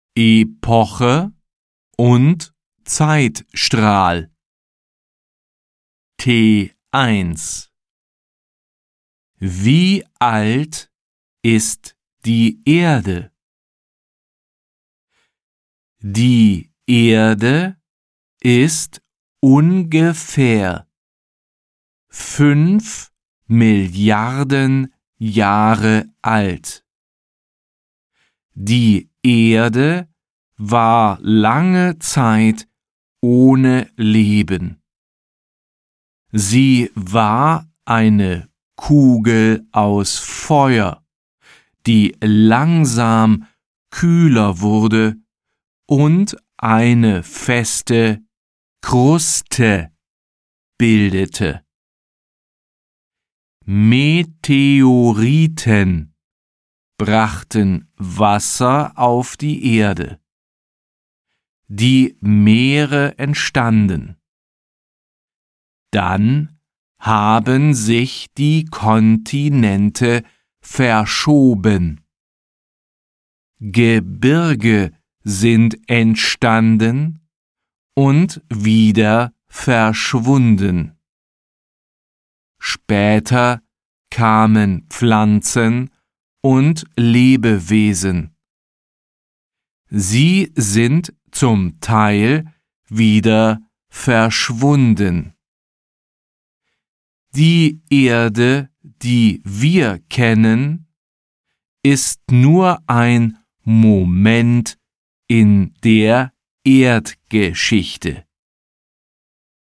Epoche und Zeitstrahl. T1. Wie alt ist die Erde? Die Erde ist ungefähr 5 Milliarden Jahre alt. Die Erde war lange Zeit ohne Leben. Sie war eine Kugel aus Feuer, die langsam kühler wurde und eine feste Kruste bildete. Meteoriten brachten Wasser auf die Erde. Die Meere entstanden. Dann haben sich die Kontinente verschoben. Gebirge sind entstanden und wieder verschwunden. Später kamen Pflanzen und Lebewesen. Sie sind zum Teil wieder verschwunden. Die Erde, die wir kennen, ist nur ein Moment in der Erdgeschichte.